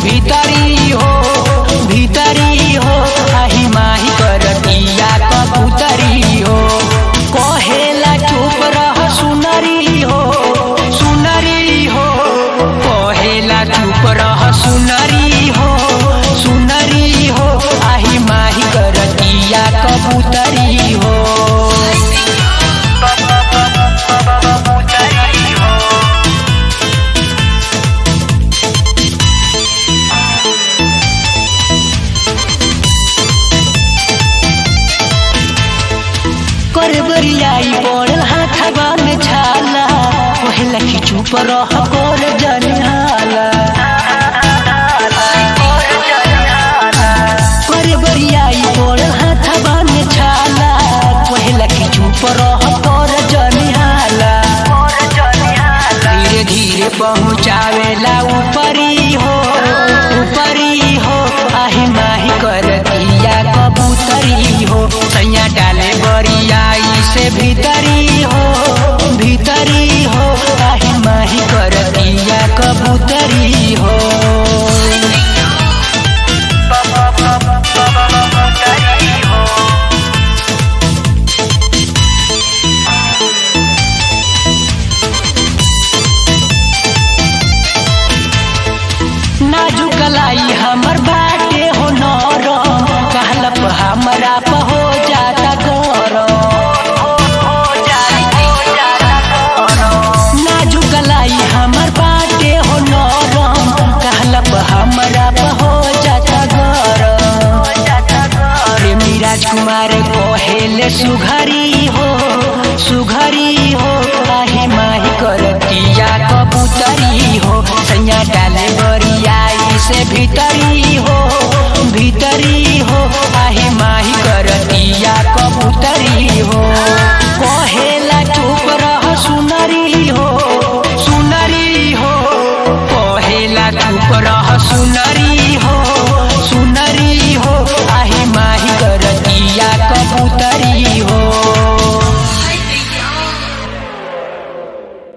भीतरी हो आही माही करतिया कबूतरी हो। कहेला चुप रह सुनरी हो कहेला चुप रह सुनरी हो आही माही करतिया कबूतरी हो। करबरियाई पड़ल हाथवा में छाला कहेला कि चुप रह कर जनिहाला। करबरियाई पड़ल हाथवा में छाला कहेला कि चुप रह कर जनिहाला। धीरे धीरे पहुँचावेला ऊपरी हो आही माही करतिया कबूतरी हो। सैया डाले बरियाई से भीतरी हो आही माही करतिया कबूतरी हो। नाजुक कलाई हमर बाटे हो नरम कहलप हमरा पे हो जाता गरम। नाजुक कलाई हमर बाटे हो नरम कहलप हमरा पे हो जाता गरम। प्रेमी राजकुमार कहेले सुघरी हो